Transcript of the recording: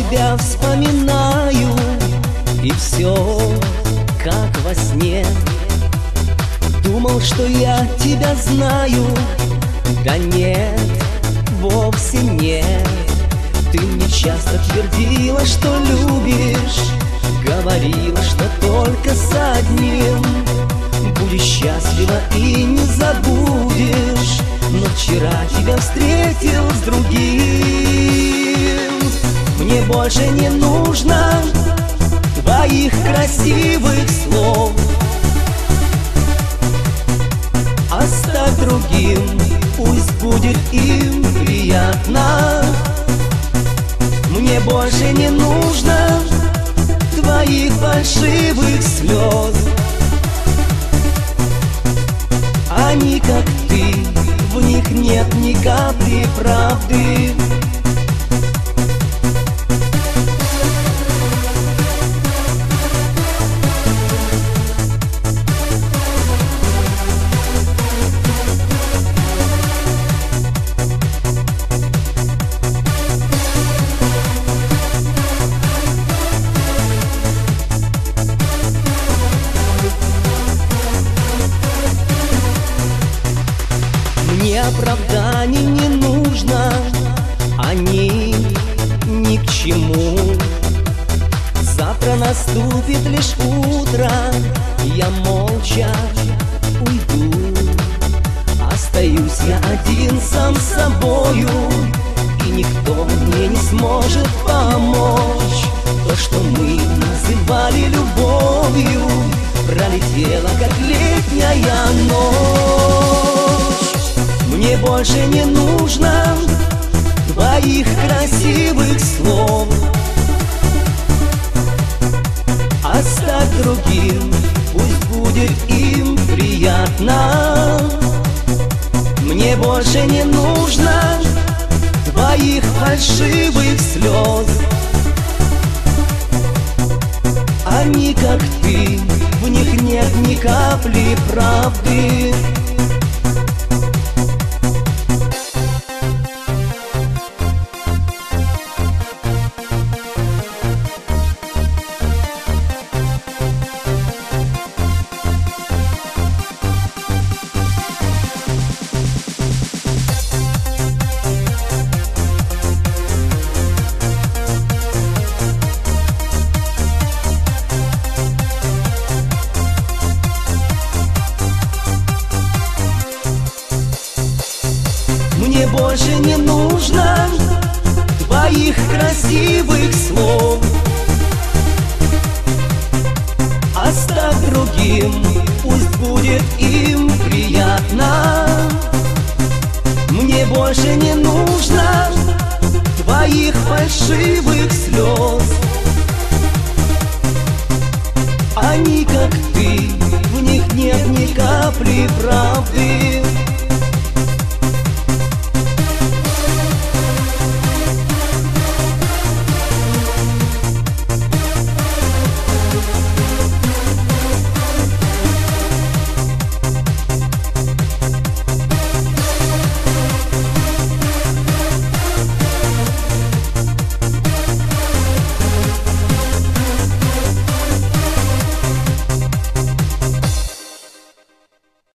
тебя вспоминаю, и все как во сне. Думал, что я тебя знаю, да нет, вовсе нет. Ты мне часто твердила, что любишь, говорила, что только с одним будешь счастлива и не забудешь. Но вчера тебя встретил с другим. Мне больше не нужно твоих красивых слов. Оставь другим, пусть будет им приятно. Мне больше не нужно твоих фальшивых слез. Они как ты, в них нет ни капли правды. Мне оправданий не нужно, они ни к чему. Завтра наступит лишь утро, я молча уйду. Остаюсь я один сам с собою, и никто мне не сможет помочь. То, что мы называли любовью, пролетело, как летняя ночь. Мне больше не нужно твоих красивых слов. Оставь другим, пусть будет им приятно. Мне больше не нужно твоих фальшивых слез. Они как ты, в них нет ни капли правды. Мне больше не нужно твоих красивых слов. Оставь другим, пусть будет им приятно. Мне больше не нужно твоих фальшивых слез. Они как ты, в них нет ни капли правды.